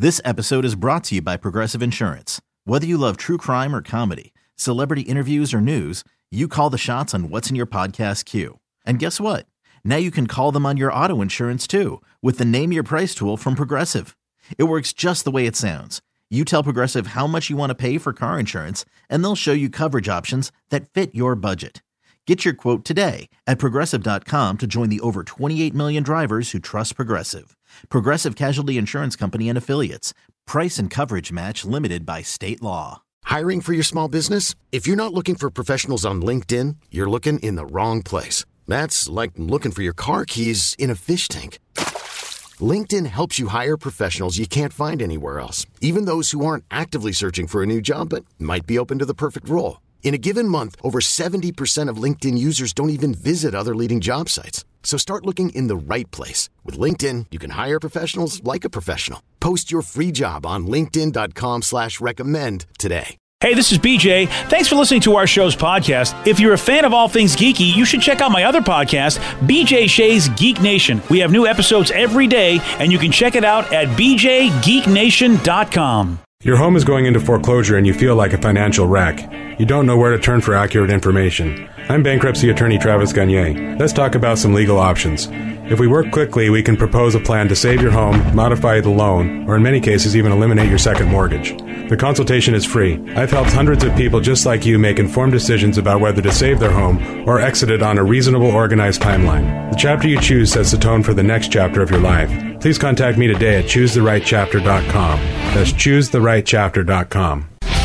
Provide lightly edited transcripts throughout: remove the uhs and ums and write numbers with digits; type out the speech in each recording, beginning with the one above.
This episode is brought to you by Progressive Insurance. Whether you love true crime or comedy, celebrity interviews or news, you call the shots on what's in your podcast queue. And guess what? Now you can call them on your auto insurance too with the Name Your Price tool from Progressive. It works just the way it sounds. You tell Progressive how much you want to pay for car insurance, and they'll show you coverage options that fit your budget. Get your quote today at Progressive.com to join the over 28 million drivers who trust Progressive. Progressive Casualty Insurance Company and Affiliates. Price and coverage match limited by state law. Hiring for your small business? If you're not looking for professionals on LinkedIn, you're looking in the wrong place. That's like looking for your car keys in a fish tank. LinkedIn helps you hire professionals you can't find anywhere else, even those who aren't actively searching for a new job but might be open to the perfect role. In a given month, over 70% of LinkedIn users don't even visit other leading job sites. So start looking in the right place. With LinkedIn, you can hire professionals like a professional. Post your free job on linkedin.com/recommend today. Hey, this is BJ. Thanks for listening to our show's podcast. If you're a fan of all things geeky, you should check out my other podcast, BJ Shea's Geek Nation. We have new episodes every day, and you can check it out at bjgeeknation.com. Your home is going into foreclosure and you feel like a financial wreck. You don't know where to turn for accurate information. I'm bankruptcy attorney Travis Gagne. Let's talk about some legal options. If we work quickly, we can propose a plan to save your home, modify the loan, or in many cases even eliminate your second mortgage. The consultation is free. I've helped hundreds of people just like you make informed decisions about whether to save their home or exit it on a reasonable, organized timeline. The chapter you choose sets the tone for the next chapter of your life. Please contact me today at ChooseTheRightChapter.com. That's ChooseTheRightChapter.com.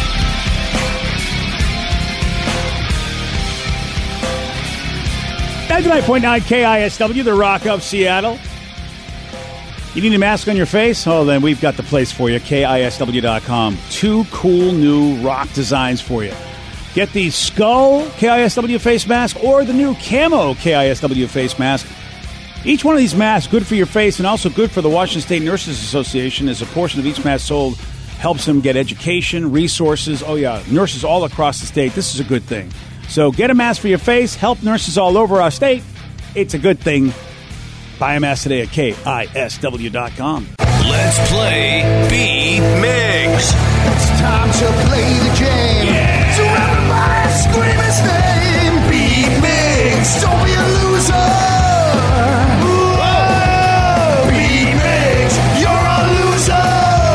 .9 KISW, the Rock of Seattle. You need a mask on your face? Oh, then we've got the place for you, KISW.com. 2 cool new rock designs for you. Get the Skull KISW face mask or the new Camo KISW face mask. Each one of these masks good for your face and also good for the Washington State Nurses Association, as a portion of each mask sold helps them get education, resources. Oh, yeah, nurses all across the state. This is a good thing. So get a mask for your face. Help nurses all over our state. It's a good thing. Buy a mask today at KISW.com. Let's play Beat Migs. It's time to play the game. Yeah. So everybody scream his name. Beat Migs. Don't be a loser. Whoa. Beat Migs. You're a loser.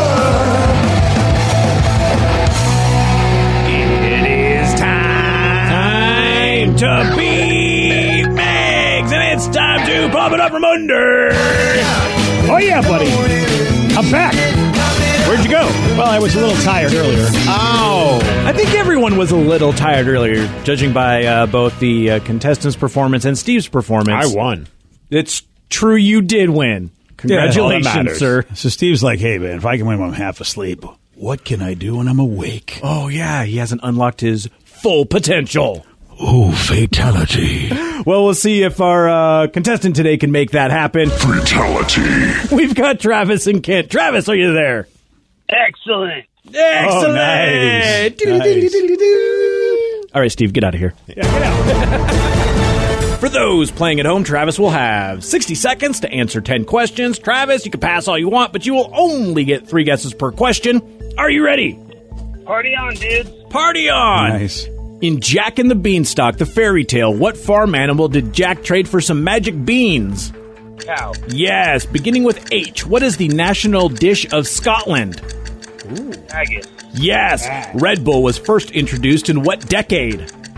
It is time to beat Migs, and it's time to pop it up from under. Oh yeah, buddy, I'm back. Where'd you go? Well, I was a little tired earlier. Oh, I think everyone was a little tired earlier, judging by both the contestants' performance and Steve's performance. I won. It's true, you did win. Congratulations, sir. So Steve's like, hey man, if I can win when I'm half asleep, what can I do when I'm awake? Oh yeah, he hasn't unlocked his full potential. Ooh, fatality. Well, we'll see if our contestant today can make that happen. Fatality. We've got Travis and Kent. Travis, are you there? Excellent. Excellent. Oh, nice. All right, Steve, get out of here. Yeah, get out. For those playing at home, Travis will have 60 seconds to answer 10 questions. Travis, you can pass all you want, but you will only get 3 guesses per question. Are you ready? Party on, dudes. Party on! Nice. In Jack and the Beanstalk, the fairy tale, what farm animal did Jack trade for some magic beans? Cow. Yes, beginning with H. What is the national dish of Scotland? Haggis. Yes, Red Bull was first introduced in what decade?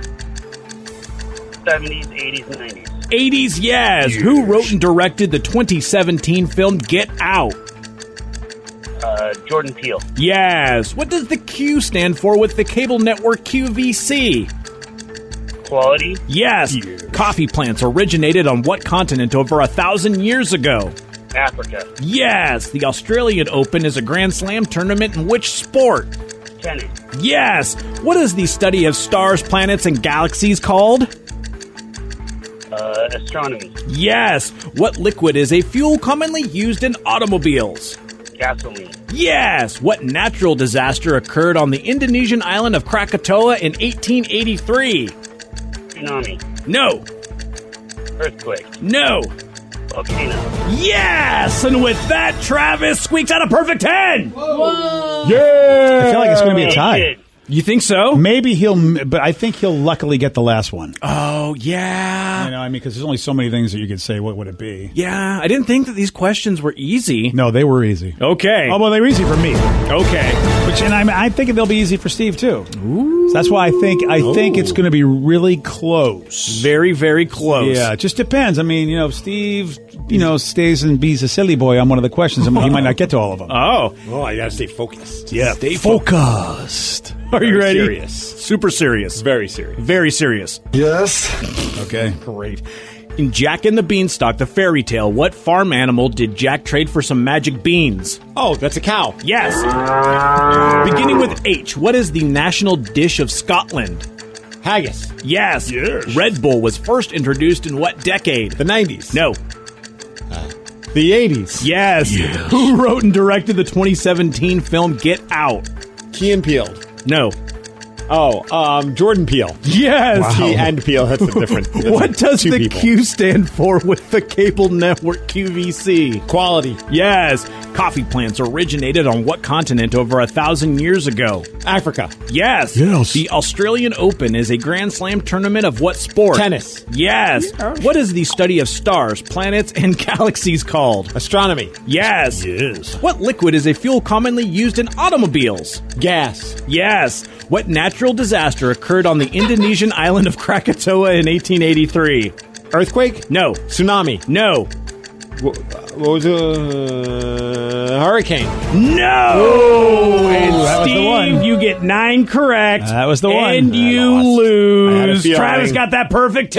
70s, 80s, 90s. 80s, yes. Who wrote and directed the 2017 film Get Out? Jordan Peele. Yes. What does the Q stand for with the cable network QVC? Quality. Yes. Coffee plants originated on what continent over 1,000 years ago? Africa. Yes. The Australian Open is a Grand Slam tournament in which sport? Tennis. Yes. What is the study of stars, planets, and galaxies called? Astronomy. Yes. What liquid is a fuel commonly used in automobiles? Gasoline. Yes. What natural disaster occurred on the Indonesian island of Krakatoa in 1883? Tsunami. No. Earthquake. No. Volcano. Yes! And with that, Travis squeaks out a perfect 10. I feel like it's going to be a tie. Shit. You think so? Maybe but I think he'll luckily get the last one. Oh, yeah. You know, I mean, because there's only so many things that you could say. What would it be? Yeah, I didn't think that these questions were easy. No, they were easy. Okay. Oh, well, they were easy for me. Okay. And I'm thinking they'll be easy for Steve too. So that's why I think it's going to be really close. Very, very close. Yeah, it just depends. I mean, if Steve, stays and be's a silly boy on one of the questions, he might not get to all of them. Oh. Oh, I gotta stay focused. Yeah, Stay focused. Are you ready? Serious. Super serious. Very serious. Very serious. Yes. Okay. Great. In Jack and the Beanstalk, the fairy tale, what farm animal did Jack trade for some magic beans? Oh, that's a cow. Yes. Beginning with H, what is the national dish of Scotland? Haggis. Yes. Red Bull was first introduced in what decade? The 90s. No. The 80s. Yes. Who wrote and directed the 2017 film Get Out? Key and Peele. No. Oh, Jordan Peele. Yes. Key and Peele. That's the difference. What does Two the people. Q stand for with the cable network QVC? Quality. Yes. Coffee plants originated on what continent over 1,000 years ago? Africa. Yes. Yes. The Australian Open is a Grand Slam tournament of what sport? Tennis. Yes. What is the study of stars, planets, and galaxies called? Astronomy. Yes. Yes. What liquid is a fuel commonly used in automobiles? Gas. Yes. What natural disaster occurred on the Indonesian island of Krakatoa in 1883? Earthquake. No. Tsunami. No. What was hurricane? No! And that was the Steve, one. you get 9 correct. That was the one. And you I had a lose. feeling. Travis got that perfect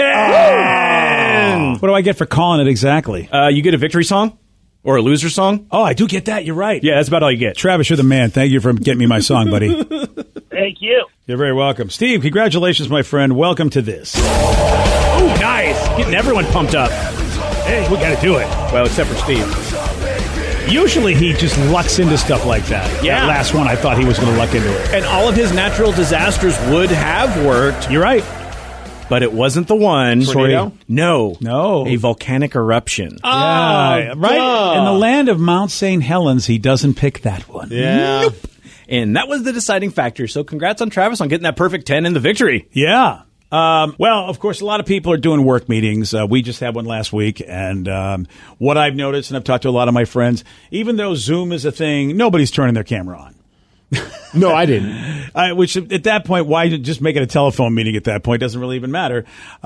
10. What do I get for calling it exactly? You get a victory song or a loser song. Oh, I do get that. You're right. Yeah, that's about all you get. Travis, you're the man. Thank you for getting me my song, buddy. Thank you. You're very welcome. Steve, congratulations, my friend. Welcome to this. Oh, nice. Getting everyone pumped up. Hey, we got to do it. Well, except for Steve. Usually he just lucks into stuff like that. Yeah. That last one, I thought he was going to luck into it. And all of his natural disasters would have worked, You're right. but it wasn't the one. Tornado? No. A volcanic eruption. Yeah, right? duh. In the land of Mount St. Helens, he doesn't pick that one. Yeah. And that was the deciding factor. So congrats on Travis on getting that perfect 10 in the victory. Yeah. Well, of course, a lot of people are doing work meetings. We just had one last week, and what I've noticed, and I've talked to a lot of my friends, even though Zoom is a thing, nobody's turning their camera on. No, I didn't. Which at that point, why just make it a telephone meeting at that point? Doesn't really even matter.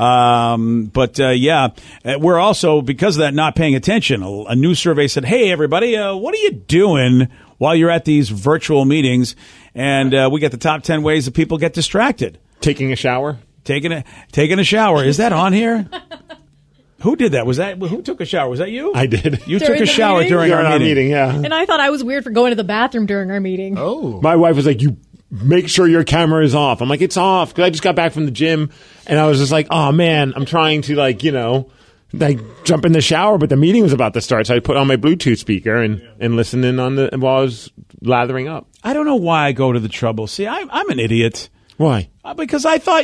Yeah, we're also, because of that, not paying attention. A new survey said, hey, everybody, what are you doing while you're at these virtual meetings? And we got the top 10 ways that people get distracted. Taking a shower. Taking a shower. Is that on here? Who did that? Who took a shower? Was that you? I did. You During took a the shower meeting? during our meeting. Yeah. And I thought I was weird for going to the bathroom during our meeting. Oh. My wife was like, you make sure your camera is off. I'm like, it's off. Because I just got back from the gym. And I was just like, oh, man, I'm trying to, jump in the shower. But the meeting was about to start. So I put on my Bluetooth speaker and listened in while I was lathering up. I don't know why I go to the trouble. See, I'm an idiot. Why? Because I thought,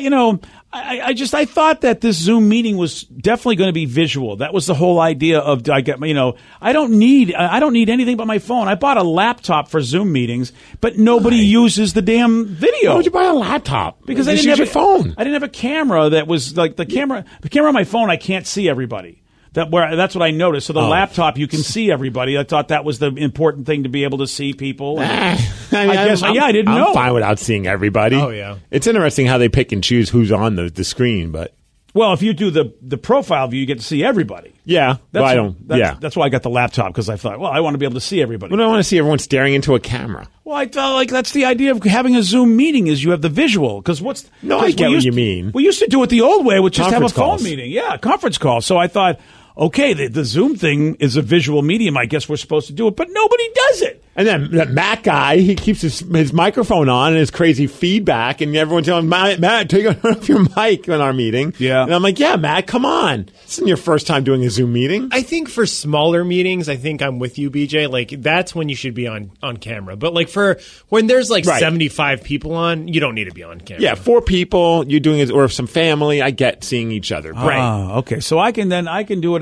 I thought that this Zoom meeting was definitely going to be visual. That was the whole idea of, I don't need anything but my phone. I bought a laptop for Zoom meetings, but nobody uses the damn video. Why would you buy a laptop? Because Just use your phone. I didn't have a camera that was like the camera on my phone. I can't see everybody. That's what I noticed. So the laptop, you can see everybody. I thought that was the important thing, to be able to see people. I didn't know. I'm fine without seeing everybody. Oh, yeah. It's interesting how they pick and choose who's on the screen, but Well, if you do the profile view, you get to see everybody. yeah, but I don't. That's why I got the laptop, because I thought, well, I want to be able to see everybody. But I want to see everyone staring into a camera. Well, I thought like that's the idea of having a Zoom meeting, is you have the visual. Because I get what you mean. We used to do it the old way, with just have a Conference phone calls. meeting. Yeah, conference call. So I thought, okay, the Zoom thing is a visual medium. I guess we're supposed to do it, but nobody does it. And then that Matt guy, he keeps his microphone on and his crazy feedback, and everyone's telling him, Matt, take off your mic in our meeting. Yeah. And I'm like, yeah, Matt, come on. This isn't your first time doing a Zoom meeting. I think for smaller meetings, I think I'm with you, BJ. Like, that's when you should be on camera. But, like, for when there's, like, Right. 75 people on, you don't need to be on camera. Yeah, 4 people, you're doing it, or some family, I get seeing each other. Great. Okay. So I can do it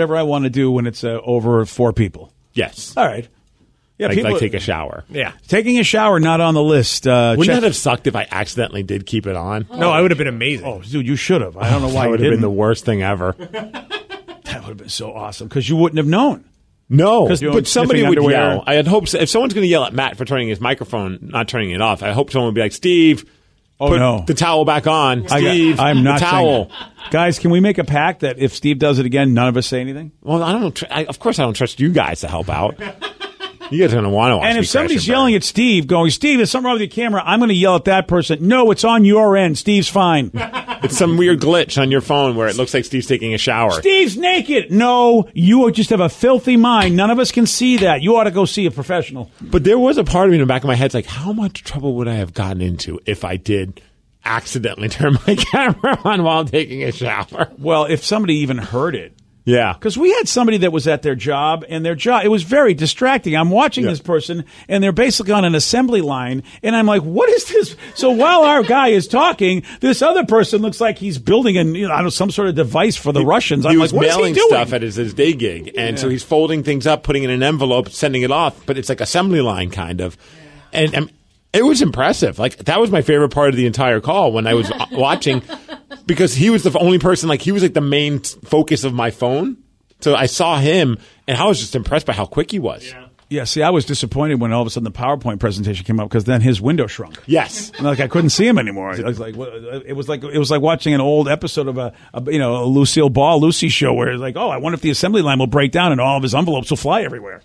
whatever I want to do when it's over 4 people. Yes. All right. Yeah, like take a shower. Yeah. Taking a shower, not on the list. Wouldn't that have sucked if I accidentally did keep it on? No, I would have been amazing. Oh, dude, you should have. I don't know why That you would have didn't. been the worst thing ever. That would have been so awesome because you wouldn't have known. No, 'Cause you're but somebody sniffing would underwear. yell. I had hopes if someone's going to yell at Matt for turning his microphone, not turning it off. I hope someone would be like, Steve, put no. the towel back on. Steve, I'm not the towel. saying that. Guys, can we make a pact that if Steve does it again, none of us say anything? Well, I don't. Of course, I don't trust you guys to help out. You guys are going to want to watch. And me if somebody's crash and yelling at Steve, going, Steve, there's something wrong with your camera, I'm going to yell at that person. No, it's on your end. Steve's fine. It's some weird glitch on your phone where it looks like Steve's taking a shower. Steve's naked. No, you just have a filthy mind. None of us can see that. You ought to go see a professional. But there was a part of me in the back of my head, it's like, how much trouble would I have gotten into if I did accidentally turn my camera on while taking a shower? Well, if somebody even heard it. Yeah. Because we had somebody that was at their job, and their job, it was very distracting. I'm watching this person, and they're basically on an assembly line, and I'm like, what is this? So while our guy is talking, this other person looks like he's building some sort of device for the Russians. I'm He like, was what is he mailing doing? stuff at his day gig, and so he's folding things up, putting it in an envelope, sending it off, but it's like assembly line kind of. And it was impressive. Like, that was my favorite part of the entire call when I was watching, because he was the only person, like, he was like the main focus of my phone. So I saw him, and I was just impressed by how quick he was. Yeah, see, I was disappointed when all of a sudden the PowerPoint presentation came up because then his window shrunk. Yes, and I couldn't see him anymore. I was like, it was like watching an old episode of a Lucille Ball Lucy show where it's like, oh, I wonder if the assembly line will break down and all of his envelopes will fly everywhere.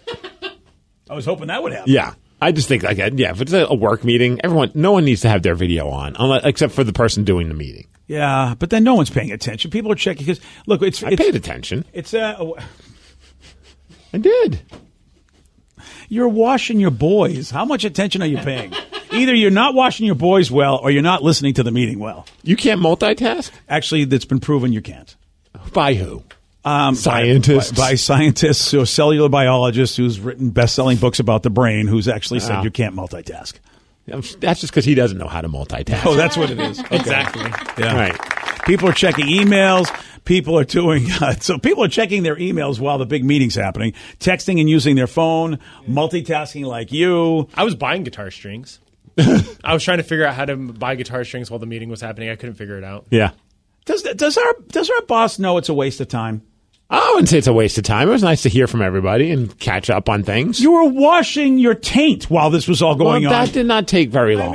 I was hoping that would happen. Yeah. I just think, if it's a work meeting, no one needs to have their video on, except for the person doing the meeting. Yeah, but then no one's paying attention. People are checking because look, I paid attention. It's I did. You're washing your boys. How much attention are you paying? Either you're not washing your boys well, or you're not listening to the meeting well. You can't multitask? Actually, that's been proven you can't. By who? Scientists. By scientists or cellular biologists who's written best-selling books about the brain, who's actually said you can't multitask. That's just because he doesn't know how to multitask. Oh, that's what it is. Okay. Exactly. Yeah. Right. People are checking emails. People are doing so. People are checking their emails while the big meeting's happening, texting and using their phone, multitasking like you. I was buying guitar strings. I was trying to figure out how to buy guitar strings while the meeting was happening. I couldn't figure it out. Yeah. Does our boss know it's a waste of time? I wouldn't say it's a waste of time. It was nice to hear from everybody and catch up on things. You were washing your taint while this was all going on. That did not take very long.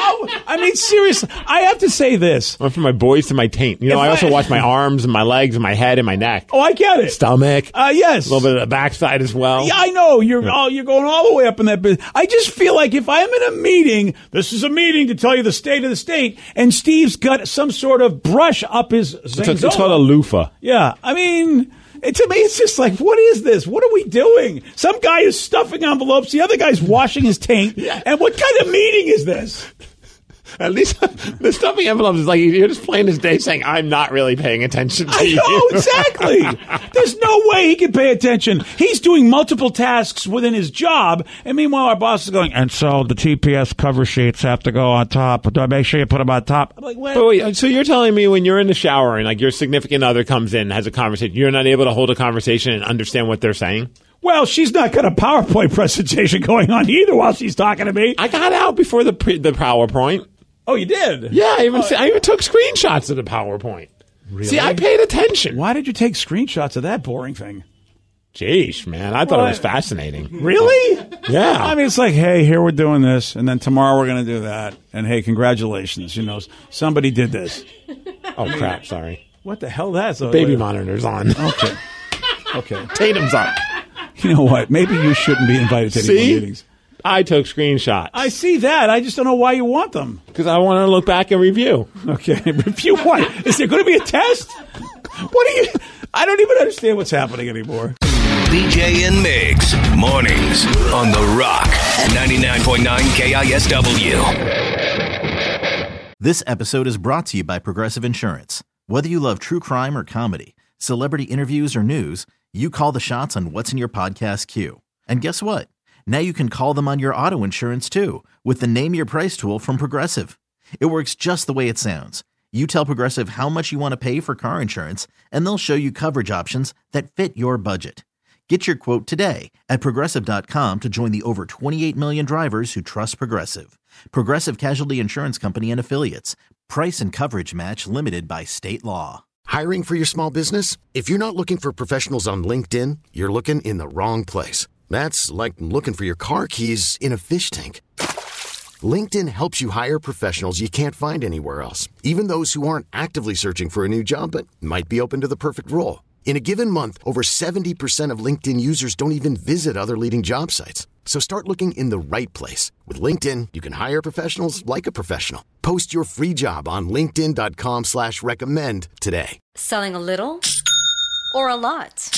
I mean, seriously, I have to say this. I went from my boys to my taint. I also wash my arms and my legs and my head and my neck. Oh, I get it. Stomach. Yes. A little bit of the backside as well. Yeah, I know. You're going all the way up in that business. I just feel like if I'm in a meeting, this is a meeting to tell you the state of the state, and Steve's got some sort of brush up his It's called a loofah. Yeah. I mean, to me, it's just like, what is this? What are we doing? Some guy is stuffing envelopes. The other guy's washing his taint. Yeah. And what kind of meeting is this? At least the stuffing envelopes is like you're just playing his day saying, I'm not really paying attention to you. I know, exactly. There's no way he can pay attention. He's doing multiple tasks within his job, and meanwhile our boss is going, and so the TPS cover sheets have to go on top. Do I make sure you put them on top? I'm like, what? But wait, so you're telling me when you're in the shower and like your significant other comes in and has a conversation, you're not able to hold a conversation and understand what they're saying? Well, she's not got a PowerPoint presentation going on either while she's talking to me. I got out before the PowerPoint. Oh, you did? Yeah, I even took screenshots of the PowerPoint. Really? See, I paid attention. Why did you take screenshots of that boring thing? Jeez, man, I thought it was fascinating. Really? Yeah. I mean, it's like, hey, here we're doing this, and then tomorrow we're going to do that, and hey, congratulations, somebody did this. Oh, crap, sorry. What the hell that's? Baby monitor's on. Okay. Tatum's on. You know what? Maybe you shouldn't be invited to any more meetings. I took screenshots. I see that. I just don't know why you want them. Because I want to look back and review. Okay. Review what? Is there going to be a test? I don't even understand what's happening anymore. BJ and Migs, mornings on The Rock, 99.9 KISW. This episode is brought to you by Progressive Insurance. Whether you love true crime or comedy, celebrity interviews or news, you call the shots on what's in your podcast queue. And guess what? Now you can call them on your auto insurance too with the Name Your Price tool from Progressive. It works just the way it sounds. You tell Progressive how much you want to pay for car insurance, and they'll show you coverage options that fit your budget. Get your quote today at Progressive.com to join the over 28 million drivers who trust Progressive. Progressive Casualty Insurance Company and Affiliates. Price and coverage match limited by state law. Hiring for your small business? If you're not looking for professionals on LinkedIn, you're looking in the wrong place. That's like looking for your car keys in a fish tank. LinkedIn helps you hire professionals you can't find anywhere else, even those who aren't actively searching for a new job but might be open to the perfect role. In a given month, over 70% of LinkedIn users don't even visit other leading job sites. So start looking in the right place. With LinkedIn, you can hire professionals like a professional. Post your free job on linkedin.com/recommend today. Selling a little or a lot?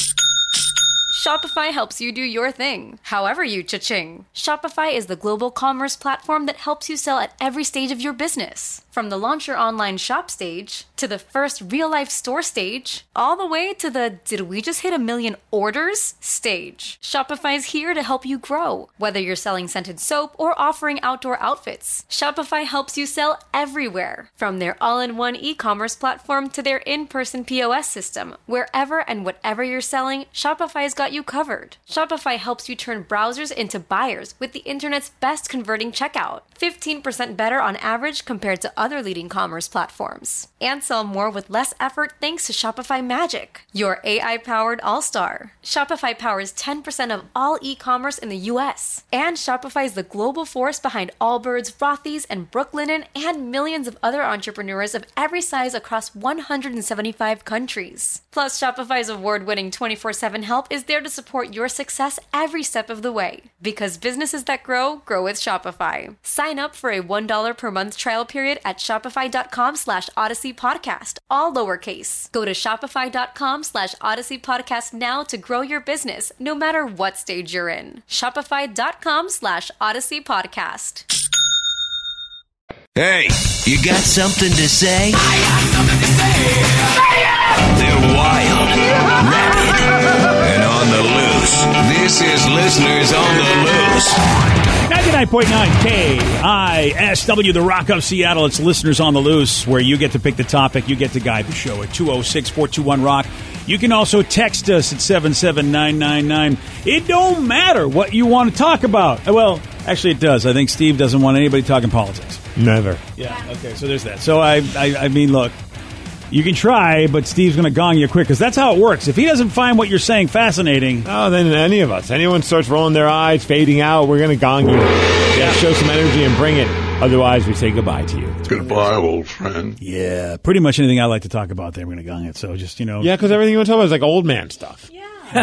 Shopify helps you do your thing, however you cha-ching. Shopify is the global commerce platform that helps you sell at every stage of your business. From the launch your online shop stage, to the first real-life store stage, all the way to the did we just hit 1 million orders stage. Shopify's here to help you grow. Whether you're selling scented soap or offering outdoor outfits, Shopify helps you sell everywhere. From their all-in-one e-commerce platform to their in-person POS system, wherever and whatever you're selling, Shopify's got you covered. Shopify helps you turn browsers into buyers with the internet's best converting checkout. 15% better on average compared to other leading commerce platforms. And sell more with less effort thanks to Shopify Magic, your AI-powered all-star. Shopify powers 10% of all e-commerce in the U.S. And Shopify is the global force behind Allbirds, Rothy's, and Brooklinen, and millions of other entrepreneurs of every size across 175 countries. Plus, Shopify's award-winning 24/7 help is there to support your success every step of the way. Because businesses that grow with Shopify. Sign up for a $1 per month trial period at shopify.com/Odyssey Podcast, all lowercase. Go to shopify.com/Odyssey Podcast now to grow your business, no matter what stage you're in. Shopify.com/Odyssey Podcast. Hey, you got something to say? I got something to say. They're wild, rabid, and on the loose. This is Listeners on the Loose. 99.9 KISW, the Rock of Seattle. It's Listeners on the Loose, where you get to pick the topic. You get to guide the show at 206-421-ROCK. You can also text us at 77999. It don't matter what you want to talk about. Well, actually, it does. I think Steve doesn't want anybody talking politics. Never. Yeah, okay, so there's that. So, I mean, look, you can try, but Steve's going to gong you quick, because that's how it works. If he doesn't find what you're saying fascinating... Oh, then any of us. Anyone starts rolling their eyes, fading out, we're going to gong you. Yeah, show some energy and bring it. Otherwise, we say goodbye to you. Goodbye, old friend. Yeah, pretty much anything I like to talk about there, we're going to gong it. So just, Yeah, because everything you want to talk about is like old man stuff. Yeah.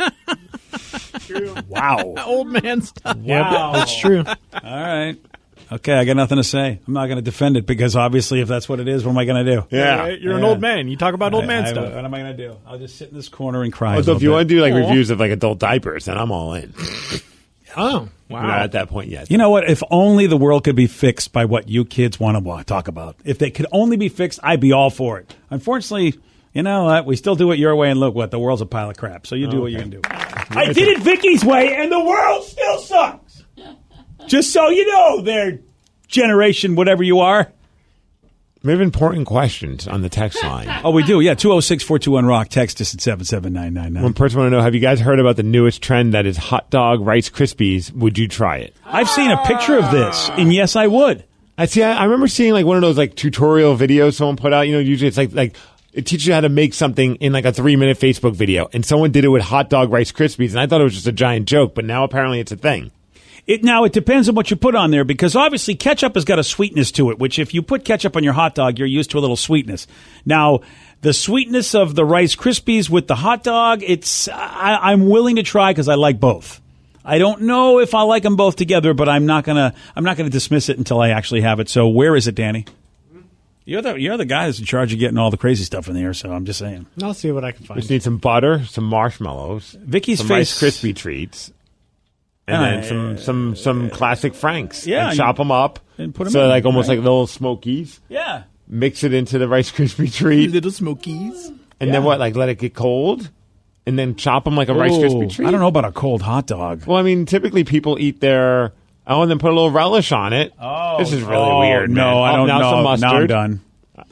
True. Wow. Old man stuff. Wow. Yep, that's true. All right. Okay, I got nothing to say. I'm not going to defend it, because obviously if that's what it is, what am I going to do? Yeah. You're an old man. You talk about old man stuff. What am I going to do? I'll just sit in this corner and cry. So if you want to do like reviews of like adult diapers, then I'm all in. Oh, wow. We're not at that point yet. You know what? If only the world could be fixed by what you kids want to talk about. If they could only be fixed, I'd be all for it. Unfortunately, you know what? We still do it your way, and look what? The world's a pile of crap. So you do what you can do. I did it Vicky's way, and the world still sucks. Just so you know, there, generation, whatever you are. We have important questions on the text line. Oh, we do, yeah. 206-421-ROCK. Text us at 77999. One person want to know, have you guys heard about the newest trend that is hot dog Rice Krispies? Would you try it? I've seen a picture of this, and yes, I would. I remember seeing like one of those like tutorial videos someone put out. You know, usually it's like it teaches you how to make something in like a 3-minute Facebook video, and someone did it with hot dog Rice Krispies, and I thought it was just a giant joke, but now apparently it's a thing. It depends on what you put on there, because obviously ketchup has got a sweetness to it, which if you put ketchup on your hot dog, you're used to a little sweetness. Now, the sweetness of the Rice Krispies with the hot dog, I'm willing to try, because I like both. I don't know if I like them both together, but I'm not gonna dismiss it until I actually have it. So where is it, Danny? You're the guy that's in charge of getting all the crazy stuff in there, so I'm just saying. I'll see what I can find. We just need some butter, some marshmallows, Vicky's some face, Rice Krispie treats. And then some classic Franks. Yeah, and chop them up. And put them so in, like almost right? like little Smokies. Yeah. Mix it into the Rice Krispie treat. Little Smokies. And then what? Like let it get cold? And then chop them like a Rice Krispie treat? I don't know about a cold hot dog. Well, I mean, typically people eat their... Oh, and then put a little relish on it. Oh. This is really weird, man. No, I don't know. Some mustard. Now I'm done.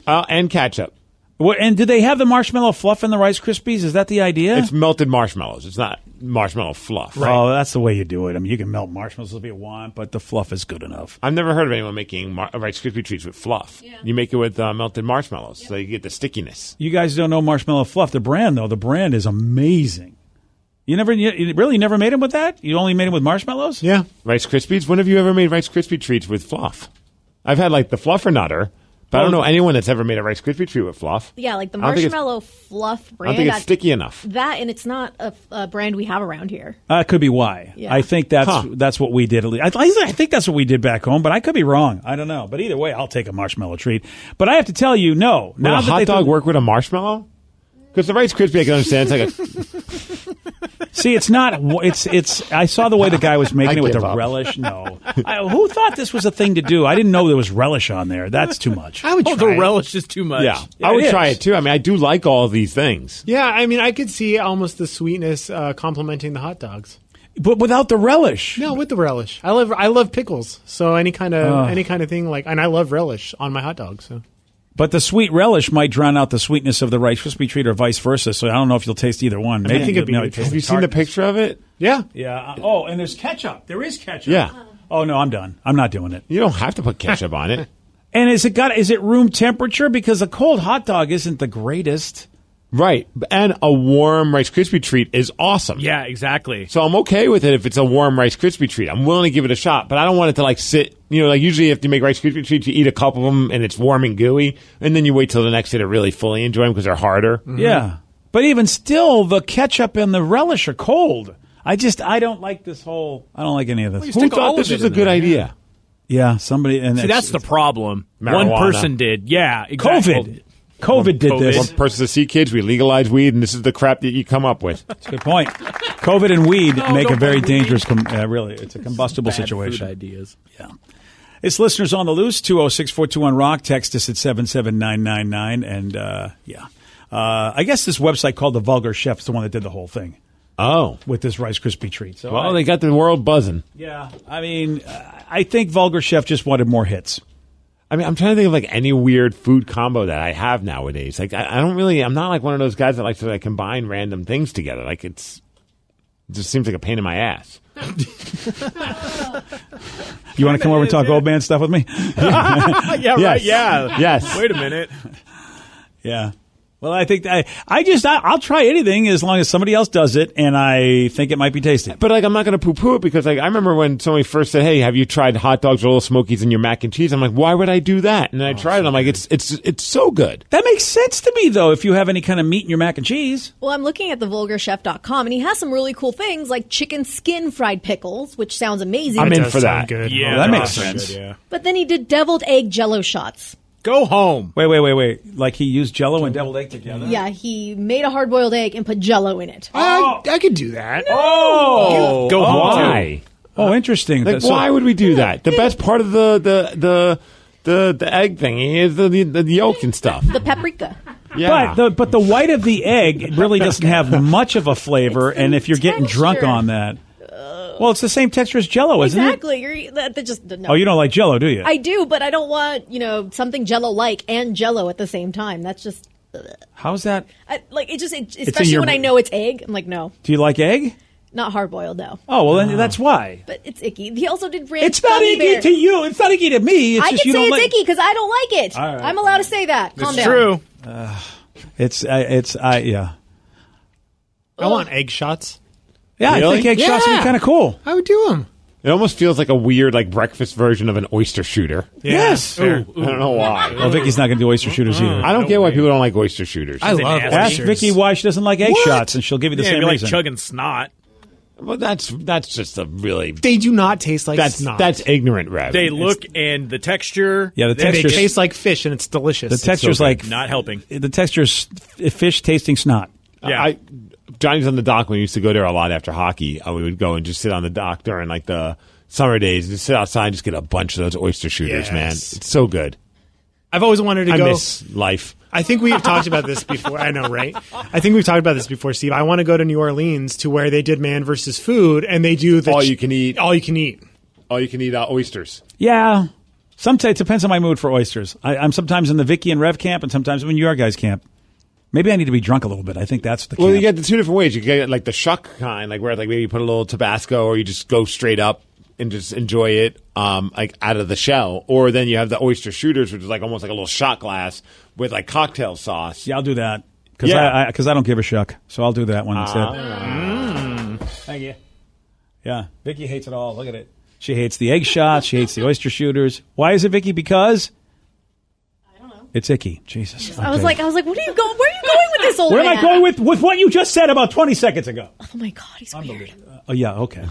And ketchup. What, and do they have the marshmallow fluff in the Rice Krispies? Is that the idea? It's melted marshmallows. It's not marshmallow fluff. Oh, that's the way you do it. I mean, you can melt marshmallows if you want, but the fluff is good enough. I've never heard of anyone making Rice Krispie treats with fluff. Yeah. You make it with melted marshmallows, so you get the stickiness. You guys don't know marshmallow fluff. The brand, though, the brand is amazing. You really never made them with that? You only made them with marshmallows? Yeah. Rice Krispies? When have you ever made Rice Krispie treats with fluff? I've had like the Fluffernutter. But I don't know anyone that's ever made a Rice Krispie treat with fluff. Yeah, like the marshmallow fluff brand. I don't think it's sticky enough. That, and it's not a brand we have around here. Could be why. Yeah. I think that's what we did. I think that's what we did back home, but I could be wrong. I don't know. But either way, I'll take a marshmallow treat. But I have to tell you, no. Would a hot dog work with a marshmallow? Because the Rice Krispie, I can understand. It's like See, it's not. It's. I saw the way the guy was making it with the relish. No, who thought this was a thing to do? I didn't know there was relish on there. That's too much. I would try the it. relish is too much. Yeah, I would try it too. I mean, I do like all of these things. Yeah, I mean, I could see almost the sweetness complementing the hot dogs. But without the relish. No, with the relish. I love pickles. So any kind of thing like, and I love relish on my hot dog. So. But the sweet relish might drown out the sweetness of the Rice Krispie treat, or vice versa. So I don't know if you'll taste either one. Maybe I think it'd be. Have you seen the picture of it? Yeah. Yeah. Oh, and there's ketchup. There is ketchup. Yeah. Oh no, I'm done. I'm not doing it. You don't have to put ketchup on it. And is it room temperature? Because a cold hot dog isn't the greatest. Right. And a warm Rice Krispie treat is awesome. Yeah, exactly. So I'm okay with it if it's a warm Rice Krispie treat. I'm willing to give it a shot, but I don't want it to like sit, like usually if you make Rice Krispie treats, you eat a couple of them and it's warm and gooey, and then you wait till the next day to really fully enjoy them because they're harder. Mm-hmm. Yeah. But even still, the ketchup and the relish are cold. I don't like this whole, I don't like any of this. Who thought this was a good idea? Yeah, somebody. And see, that's the problem. Marijuana. One person did. Yeah, exactly. COVID did this. One person to see kids, we legalized weed, and this is the crap that you come up with. That's a good point. COVID and weed make a very dangerous, really, it's a combustible situation. Food ideas. Yeah. It's listeners on the loose, 206-421-ROCK. Text us at 77999. And, I guess this website called The Vulgar Chef is the one that did the whole thing. Oh. With this Rice Krispie treat. So well, they got the world buzzing. Yeah. I mean, I think Vulgar Chef just wanted more hits. I mean, I'm trying to think of like any weird food combo that I have nowadays. Like, I'm not like one of those guys that likes to like combine random things together. Like, it just seems like a pain in my ass. You want to come over and talk old man stuff with me? Yeah, yes. right. Yeah. Yes. Wait a minute. Yeah. Well, I think I'll try anything as long as somebody else does it, and I think it might be tasty. But like, I'm not going to poo-poo it because like I remember when somebody first said, "Hey, have you tried hot dogs or Little Smokies in your mac and cheese?" I'm like, "Why would I do that?" And then I tried it. I'm like, "It's so good." That makes sense to me, though. If you have any kind of meat in your mac and cheese. Well, I'm looking at thevulgarchef.com, and he has some really cool things like chicken skin fried pickles, which sounds amazing. I'm in for that. Good. Yeah, that makes sense. Good, yeah. But then he did deviled egg Jell-O shots. Go home. Wait. Like he used Jell-O and deviled egg together? Yeah, he made a hard-boiled egg and put Jell-O in it. I could do that. Oh! Go home. Why? Oh, interesting. Like, why would we do that? The best part of the egg thingy is the yolk and stuff. The paprika. Yeah. But the white of the egg really doesn't have much of a flavor, and if you're getting drunk on that... Well, it's the same texture as Jell-O, isn't it? Exactly. No. Oh, you don't like Jell-O, do you? I do, but I don't want, something Jell-O-like and Jell-O at the same time. That's just... How's that? Especially when I know it's egg. I'm like, no. Do you like egg? Not hard-boiled, no. Oh, well, then that's why. But it's icky. He also did ranch It's not gummy icky bear. to you. It's not icky to me. It's I just can you say don't it's like icky because I don't like it. All right. I'm allowed to say that. Calm down. True. Yeah. I want egg shots. Yeah, Really? I think egg shots would be kind of cool. I would do them. It almost feels like a weird like breakfast version of an oyster shooter. Yes. I don't know why. Well, Vicky's not going to do oyster shooters either. I don't get why people don't like oyster shooters. I love Ask oysters. Vicky why she doesn't like egg shots, and she'll give you the Yeah, same you're like reason. chugging snot. Well, that's just a really They do not taste like snot. that's ignorant, Rev. They look and the texture. Yeah, the They texture. taste like fish, and it's delicious. The texture's so like not helping. The texture's fish tasting snot. Yeah. Johnny's on the dock. When we used to go there a lot after hockey, we would go and just sit on the dock during like the summer days, just sit outside and just get a bunch of those oyster shooters, man. It's so good. I've always wanted to I go. miss life. I think we have talked about this before. I know, right? I think we've talked about this before, Steve. I want to go to New Orleans to where they did Man versus Food, and they do the All you can eat. All you can eat. All you can eat oysters. Yeah. Sometimes it depends on my mood for oysters. I'm sometimes in the Vicky and Rev camp, and sometimes I'm in your guys' camp. Maybe I need to be drunk a little bit. I think that's the camp. Well, you get the two different ways. You get like the shuck kind, like where like maybe you put a little Tabasco, or you just go straight up and just enjoy it like out of the shell. Or then you have the oyster shooters, which is like almost like a little shot glass with like cocktail sauce. Yeah, I'll do that. Because I don't give a shuck. So I'll do that one instead. Thank you. Yeah, Vicky hates it all. Look at it. She hates the egg shots. She hates the oyster shooters. Why is it, Vicky? Because I don't know. It's icky. Jesus. Okay. I was like, what are you going? Where are you going with this old Where man? am I going with what you just said about 20 seconds ago? Oh my God, he's weird. Oh yeah. Okay.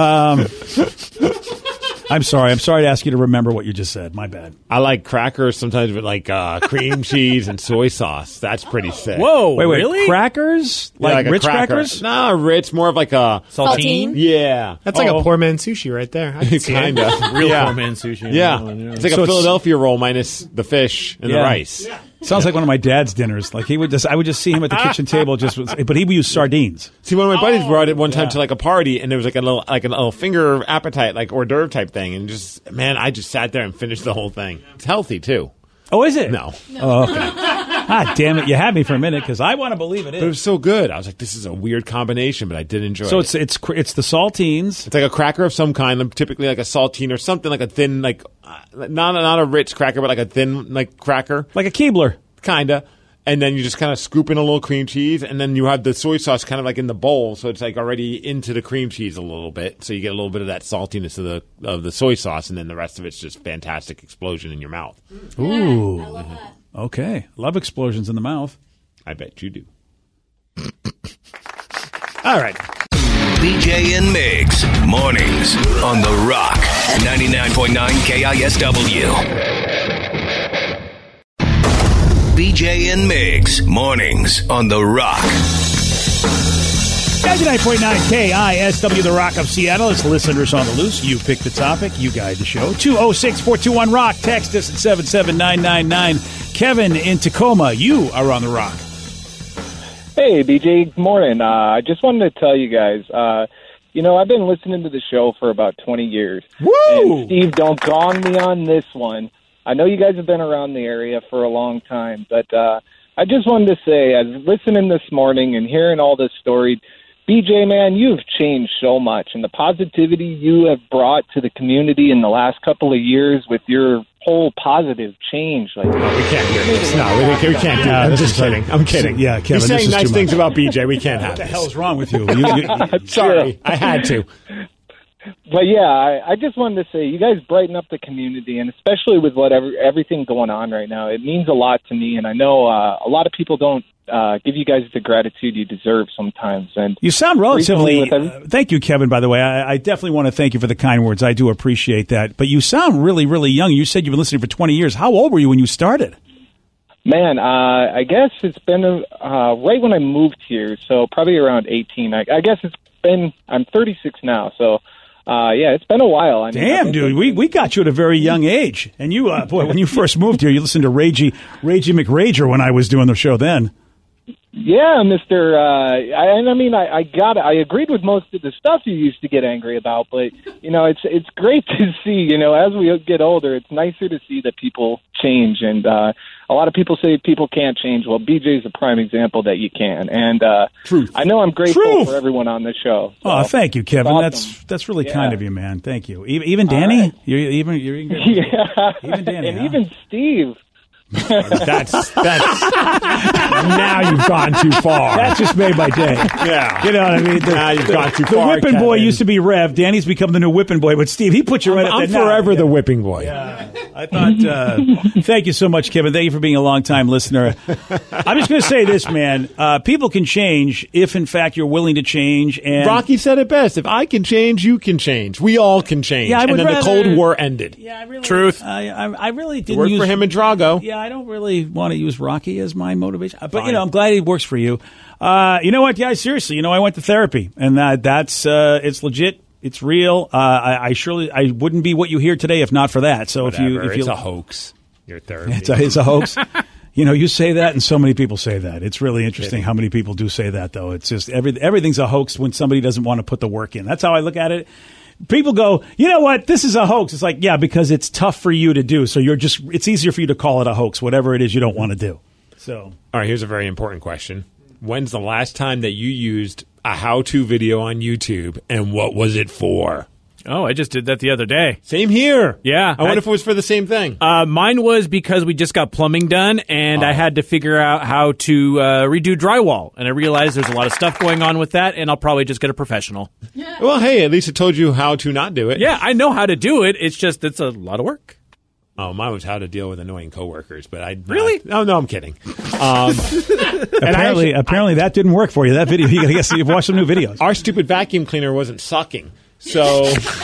I'm sorry. I'm sorry to ask you to remember what you just said. My bad. I like crackers sometimes with like cream cheese and soy sauce. That's pretty sick. Whoa, Wait, really? Crackers? Like a Ritz cracker. crackers? No, Ritz, more of like a Saltine? Yeah. That's like a poor man sushi right there. I can see kind it. of. Real poor man sushi. Yeah. It's like a Philadelphia roll minus the fish and the rice. Sounds like one of my dad's dinners. Like I would just see him at the kitchen table, but he would use sardines. See, one of my buddies brought it one time to like a party, and there was like a little finger appetite, like hors d'oeuvre type thing, and just man, I just sat there and finished the whole thing. It's healthy too. Oh, is it? No. Oh, okay. Ah, damn it! You had me for a minute because I want to believe it is. But it was so good. I was like, this is a weird combination, but I did enjoy it. So it's the saltines. It's like a cracker of some kind, typically like a saltine or something like a thin, like not a Ritz cracker, but like a thin like cracker, like a Keebler, kinda. And then you just kind of scoop in a little cream cheese, and then you have the soy sauce kind of like in the bowl, so it's like already into the cream cheese a little bit. So you get a little bit of that saltiness of the soy sauce, and then the rest of it's just fantastic explosion in your mouth. Ooh, I love that. Okay, love explosions in the mouth. I bet you do. All right. BJ and Migs, mornings on The Rock, 99.9 KISW. BJ and Migs, mornings on The Rock. 99.9 KISW, The Rock of Seattle. It's listeners on the loose. You pick the topic. You guide the show. 206-421-ROCK. Text us at 77999. Kevin in Tacoma, you are on The Rock. Hey, BJ. Good morning. I just wanted to tell you guys, I've been listening to the show for about 20 years. Woo! And Steve, don't gong me on this one. I know you guys have been around the area for a long time, but I just wanted to say, I was listening this morning and hearing all this story, BJ, man, you've changed so much, and the positivity you have brought to the community in the last couple of years with your whole positive change. Like, we can't hear this. No, we can't do that. I'm just kidding. I'm kidding. Yeah, Kevin, He's saying this is nice too things much. about BJ. We can't have What the this. hell is wrong with you? Sorry, I had to. But yeah, I just wanted to say, you guys brighten up the community, and especially with everything going on right now, it means a lot to me. And I know a lot of people don't give you guys the gratitude you deserve sometimes. And you sound relatively. Thank you, Kevin. By the way, I definitely want to thank you for the kind words. I do appreciate that. But you sound really, really young. You said you've been listening for 20 years. How old were you when you started? Man, I guess it's been right when I moved here, so probably around 18. I guess it's been. I'm 36 now, so. Yeah, it's been a while. I mean, damn, dude, we got you at a very young age, and you, boy, when you first moved here, you listened to Ragey McRager when I was doing the show then. Yeah, Mister. I agreed with most of the stuff you used to get angry about, but it's great to see. As we get older, it's nicer to see that people change, and a lot of people say people can't change. Well, BJ is a prime example that you can, and Truth. I know I'm grateful for everyone on the show. So. Oh, thank you, Kevin. Awesome. That's really kind of you, man. Thank you. Even Danny, right. you're even yeah, even Danny, and huh? even Steve. That's now you've gone too far. That just made my day. Yeah. You know what I mean? Now you've gone too the far. whipping boy Kevin. used to be Rev. Danny's become the new whipping boy. But Steve, he put you right I'm at that. forever the whipping boy. Yeah. I thought, thank you so much, Kevin. Thank you for being a long-time listener. I'm just going to say this, man. People can change if, in fact, you're willing to change. And Rocky said it best. If I can change, you can change. We all can change. Yeah, and then the Cold War ended. Yeah, I really, Truth. I really It didn't worked use for him and Drago. Yeah, I don't really want to use Rocky as my motivation. But, I'm glad it works for you. You know what, guys? Seriously, I went to therapy, and that's it's legit. It's real. I wouldn't be what you hear today if not for that. So Whatever. if you It's a hoax. Your therapy. It's a hoax. You say that, and so many people say that. It's really interesting how many people do say that, though. It's just everything's a hoax when somebody doesn't want to put the work in. That's how I look at it. people go, you know what? This is a hoax. It's like, yeah, because it's tough for you to do. So it's easier for you to call it a hoax, whatever it is you don't want to do. So, all right, here's a very important question. When's the last time that you used a how-to video on YouTube, and what was it for? Oh, I just did that the other day. Same here. Yeah. I wonder if it was for the same thing. Mine was because we just got plumbing done, and I had to figure out how to redo drywall. And I realized there's a lot of stuff going on with that, and I'll probably just get a professional. Well, hey, at least it told you how to not do it. Yeah, I know how to do it. It's just it's a lot of work. Oh, mine was how to deal with annoying coworkers, but I really? No, I'm kidding. Apparently that didn't work for you. That video, you got to watch some new videos. Our stupid vacuum cleaner wasn't sucking. So,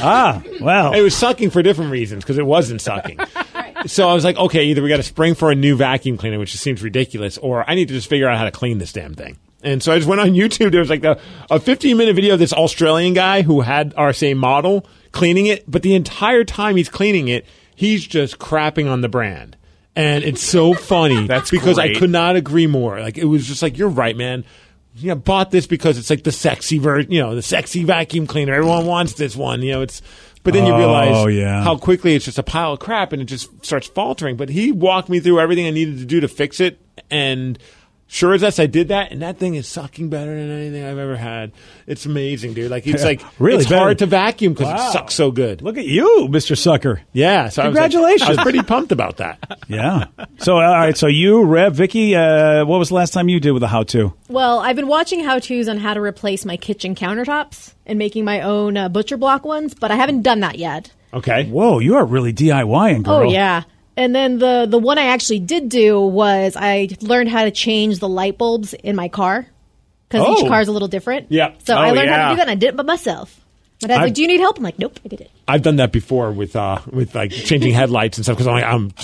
well, it was sucking for different reasons because it wasn't sucking. So I was like, okay, either we got to spring for a new vacuum cleaner, which just seems ridiculous, or I need to just figure out how to clean this damn thing. And so I just went on YouTube. There was like a 15-minute video of this Australian guy who had our same model cleaning it, but the entire time he's cleaning it, he's just crapping on the brand. And it's so funny. That's because great. I could not agree more. Like, it was just like, you're right, man. Yeah, bought this because it's like the sexy version, the sexy vacuum cleaner. Everyone wants this one, but then you realize how quickly it's just a pile of crap and it just starts faltering. But he walked me through everything I needed to do to fix it, and sure as I did that, and that thing is sucking better than anything I've ever had. It's amazing, dude. Like, it's like really it's hard to vacuum because it sucks so good. Look at you, Mr. Sucker. Yeah, so congratulations. I was pretty pumped about that. Yeah. So, all right. So you, Rev, Vicky, what was the last time you did with a how-to? Well, I've been watching how-tos on how to replace my kitchen countertops and making my own butcher block ones, but I haven't done that yet. Okay. Whoa, you are really DIYing, girl. Oh, yeah. And then the one I actually did do was I learned how to change the light bulbs in my car because each car is a little different. Yeah. So I learned how to do that, and I did it by myself. My dad's like, "Do you need help?" I'm like, "Nope, I did it." I've done that before with like changing headlights and stuff because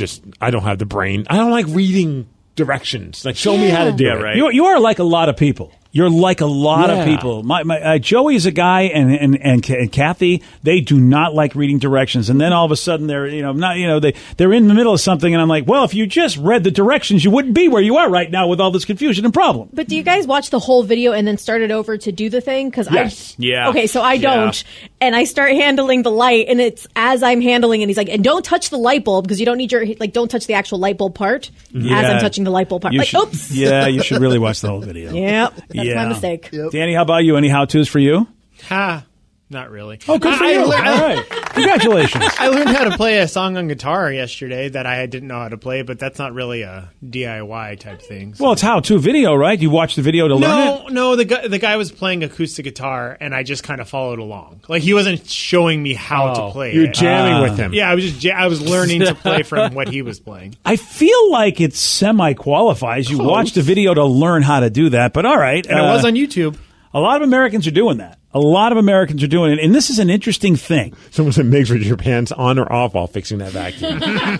I don't have the brain. I don't like reading directions. Like, show me how to do it. Right. You are like a lot of people. You're like a lot of people. My Joey is a guy, and Kathy, they do not like reading directions. And then all of a sudden they're they're in the middle of something, and I'm like, well, if you just read the directions, you wouldn't be where you are right now with all this confusion and problem. But do you guys watch the whole video and then start it over to do the thing? Because Yeah. Okay, so I don't, and I start handling the light, and it's as I'm handling, and he's like, and don't touch the light bulb because you don't need don't touch the actual light bulb part as I'm touching the light bulb part. Oops. Yeah, you should really watch the whole video. Yep. That's my mistake. Yep. Danny, how about you? Any how-tos for you? Not really. Oh, good for you. All right. Congratulations. I learned how to play a song on guitar yesterday that I didn't know how to play, but that's not really a DIY type thing. So. Well, it's how-to video, right? You watch the video to learn it? No, the guy was playing acoustic guitar, and I just kind of followed along. Like, he wasn't showing me how to play You're it. jamming with him. Yeah, I was learning to play from what he was playing. I feel like it semi-qualifies. You watch the video to learn how to do that, but all right. And it was on YouTube. A lot of Americans are doing that. A lot of Americans are doing it, and this is an interesting thing. Someone said, "Migs, were your pants on or off while fixing that vacuum?"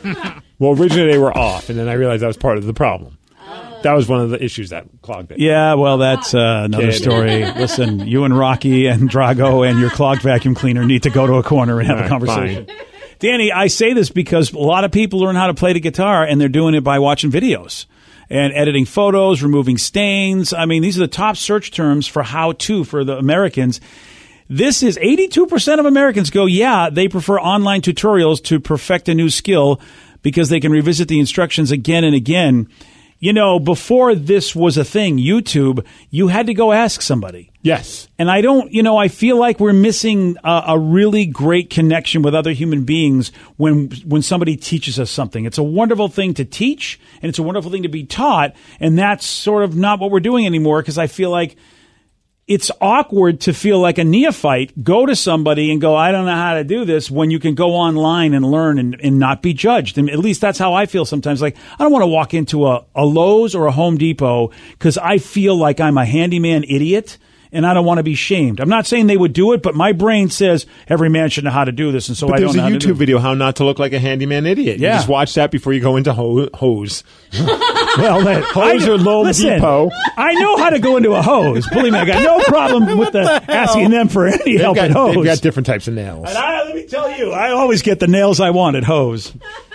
Well, originally they were off, and then I realized that was part of the problem. That was one of the issues that clogged it. Yeah, well, that's another story. Listen, you and Rocky and Drago and your clogged vacuum cleaner need to go to a corner and have a conversation. Fine. Danny, I say this because a lot of people learn how to play the guitar, and they're doing it by watching videos and editing photos, removing stains. I mean, these are the top search terms for how-to for the Americans. This is 82% of Americans go, yeah, they prefer online tutorials to perfect a new skill because they can revisit the instructions again and again. You know, before this was a thing, YouTube, you had to go ask somebody. Yes. And I feel like we're missing a really great connection with other human beings when somebody teaches us something. It's a wonderful thing to teach, and it's a wonderful thing to be taught, and that's sort of not what we're doing anymore because I feel like it's awkward to feel like a neophyte, go to somebody and go, I don't know how to do this, when you can go online and learn and not be judged. And at least that's how I feel sometimes. Like, I don't want to walk into a Lowe's or a Home Depot because I feel like I'm a handyman idiot and I don't want to be shamed. I'm not saying they would do it, but my brain says every man should know how to do this, and so I don't know how to do it. There's a YouTube video, How Not to Look Like a Handyman Idiot. Yeah. You just watch that before you go into hose. Well, hose or Loam Depot. I know how to go into a hose. Believe me, I got no problem with asking them for any help at hose. They've got different types of nails. And let me tell you, I always get the nails I want at hose.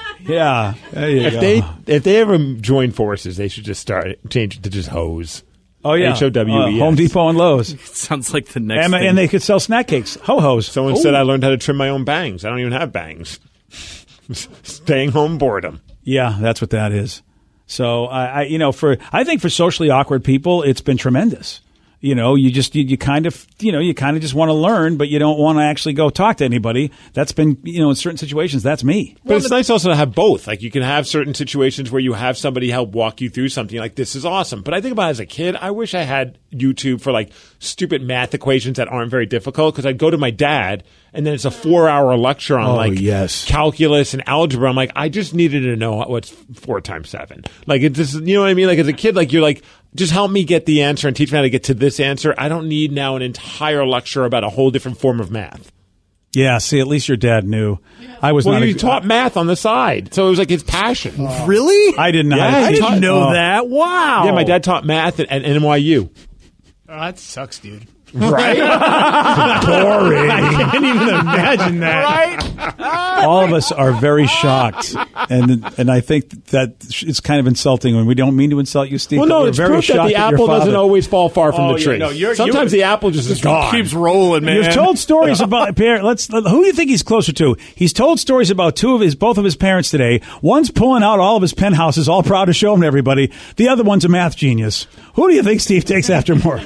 Yeah, there you go. If they ever join forces, they should just change it to just hose. Oh, yeah. HOWES. Home Depot and Lowe's. It sounds like the next thing. And they could sell snack cakes. Ho-hos. Someone said I learned how to trim my own bangs. I don't even have bangs. Staying home boredom. Yeah, that's what that is. So I think for socially awkward people, it's been tremendous. You know, you kind of just want to learn, but you don't want to actually go talk to anybody. That's been, in certain situations, that's me. But it's nice also to have both. Like, you can have certain situations where you have somebody help walk you through something. Like, this is awesome. But I think about it as a kid, I wish I had YouTube for, like, stupid math equations that aren't very difficult, because I'd go to my dad, and then it's a 4-hour lecture on, calculus and algebra. I'm like, I just needed to know what's 4 times 7. Like, it's just, you know what I mean? Like, as a kid, like, you're like, just help me get the answer and teach me how to get to this answer. I don't need now an entire lecture about a whole different form of math. Yeah, see, at least your dad knew. I was well, not. He taught math on the side, so it was like his passion. Really? I did not. Yeah, I didn't know that. Wow. Yeah, my dad taught math at NYU. Oh, that sucks, dude. Right? Boring. I can't even imagine that. Right? All of us are very shocked, and I think that it's kind of insulting when we don't mean to insult you, Steve. Well, no, we're it's very proof that shocked the at your apple doesn't father. always fall far from the tree. No, sometimes the apple just is gone. Keeps rolling, man. You've told stories about Pierre. Who do you think he's closer to? He's told stories about both of his parents today. One's pulling out all of his penthouses, all proud to show them to everybody. The other one's a math genius. Who do you think Steve takes after more?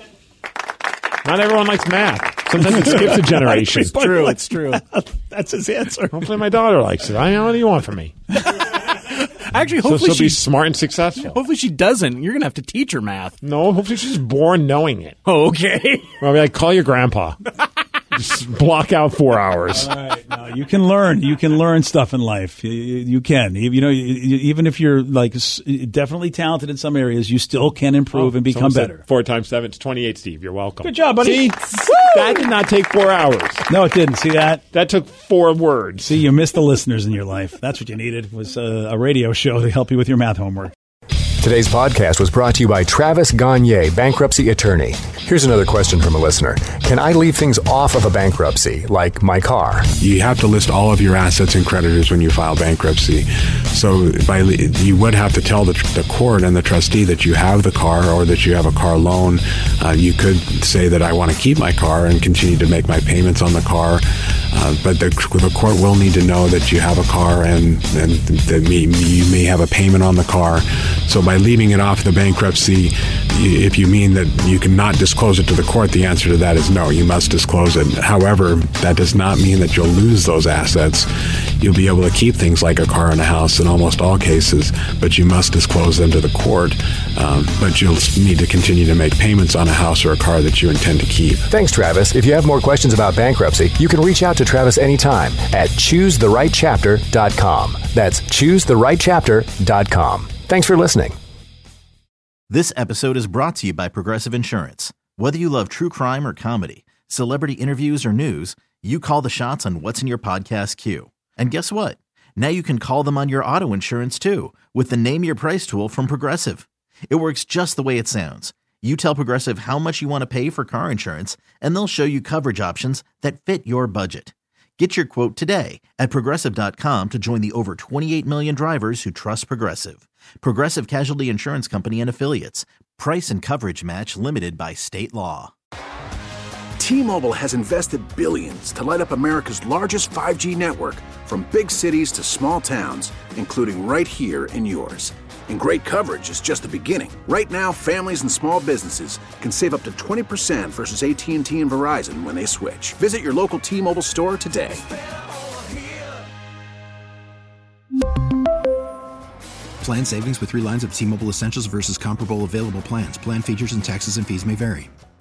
Not everyone likes math. Sometimes it skips a generation. It's true. It's true. That's his answer. Hopefully my daughter likes it. I know, what do you want from me? Actually, So hopefully she'll be smart and successful. Hopefully she doesn't. You're going to have to teach her math. No, hopefully she's born knowing it. Oh, okay. Well, I'll be like, call your grandpa. Just block out 4 hours. All right, no, you can learn. You can learn stuff in life. You can. Even if you're like definitely talented in some areas, you still can improve and become better. 4 times 7 is 28, Steve. You're welcome. Good job, buddy. See, that did not take 4 hours. No, it didn't. See that? That took 4 words. See, you missed the listeners in your life. That's what you needed, was a radio show to help you with your math homework. Today's podcast was brought to you by Travis Gagne, bankruptcy attorney. Here's another question from a listener. Can I leave things off of a bankruptcy, like my car? You have to list all of your assets and creditors when you file bankruptcy. So you would have to tell the court and the trustee that you have the car or that you have a car loan. You could say that I want to keep my car and continue to make my payments on the car. But the court will need to know that you have a car and that you may have a payment on the car. So by leaving it off the bankruptcy, if you mean that you cannot disclose it to the court, the answer to that is no, you must disclose it. However, that does not mean that you'll lose those assets. You'll be able to keep things like a car and a house in almost all cases, but you must disclose them to the court. But you'll need to continue to make payments on a house or a car that you intend to keep. Thanks, Travis. If you have more questions about bankruptcy, you can reach out to Travis anytime at ChooseTheRightChapter.com. That's ChooseTheRightChapter.com. Thanks for listening. This episode is brought to you by Progressive Insurance. Whether you love true crime or comedy, celebrity interviews or news, you call the shots on what's in your podcast queue. And guess what? Now you can call them on your auto insurance too with the Name Your Price tool from Progressive. It works just the way it sounds. You tell Progressive how much you want to pay for car insurance, and they'll show you coverage options that fit your budget. Get your quote today at Progressive.com to join the over 28 million drivers who trust Progressive. Progressive Casualty Insurance Company and Affiliates. Price and coverage match limited by state law. T-Mobile has invested billions to light up America's largest 5G network, from big cities to small towns, including right here in yours. And great coverage is just the beginning. Right now, families and small businesses can save up to 20% versus AT&T and Verizon when they switch. Visit your local T-Mobile store today. Plan savings with 3 lines of T-Mobile Essentials versus comparable available plans. Plan features and taxes and fees may vary.